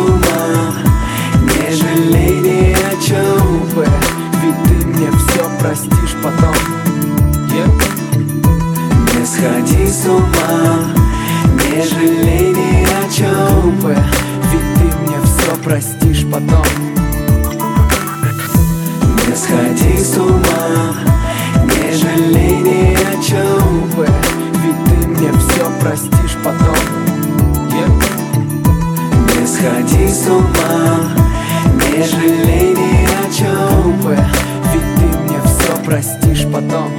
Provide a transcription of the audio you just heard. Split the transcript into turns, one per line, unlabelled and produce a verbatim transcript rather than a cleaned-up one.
ума, не жалей ни о чем, ведь ты мне все простишь потом. Не сходи с ума, не жалей ни о чем, ведь ты мне все простишь потом. Не сходи с ума, не жалей ни о чем, ведь ты мне все простишь потом. Не сходи с ума, не жалей ни о чем, ведь ты мне все простишь потом.